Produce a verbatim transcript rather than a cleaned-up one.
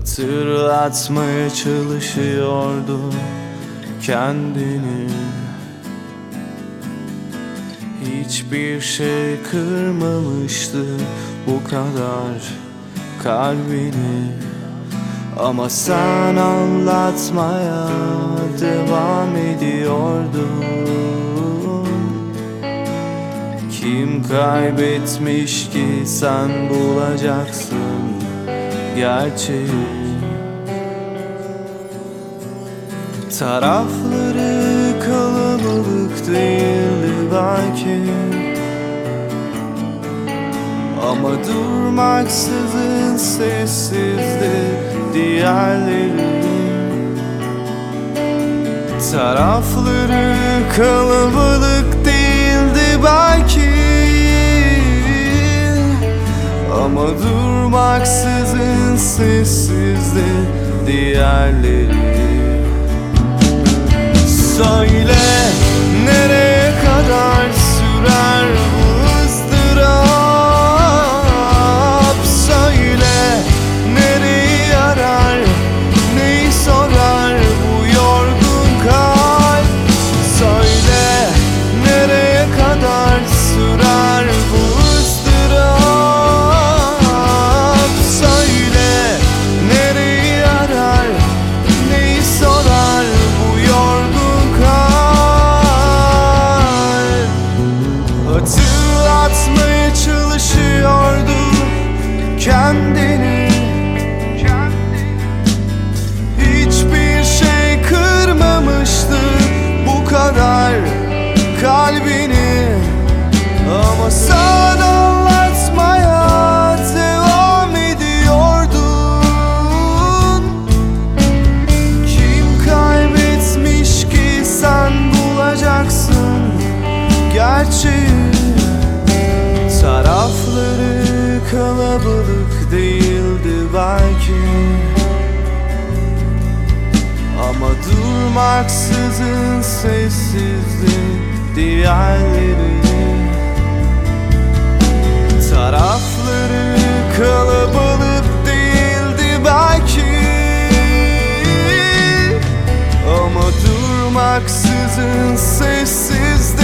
Hatırlatmaya çalışıyordu kendini. Hiçbir şey kırmamıştı bu kadar kalbini. Ama sen anlatmaya devam ediyordun. Kim kaybetmiş ki sen bulacaksın gerçeği. Tarafları kalabalık değildi belki, ama durmaksızın sessizdi diğerleri. Tarafları kalabalık değildi belki, ama durmaksızın sessizdi diğerleri. Söyle, nereye kadar sürer bu ızdırap? Söyle, nereyi arar, neyi sorar bu yorgun kalp? Söyle, nereye kadar sürer bu ızdırap? Söyle, nereyi arar, neyi sorar bu yorgun kalp? Hatırlatmaya çalışıyordu kendini. Hiçbir şey kırmamıştı bu kadar kalbini. Ama sen anlatmaya devam ediyordun. Kim kaybetmiş ki sen bulacaksın gerçeği. Tarafları kalabalık değildi belki, ama durmaksızın sessizdi diğerleri. Tarafları kalabalık değildi belki, ama durmaksızın sessizdi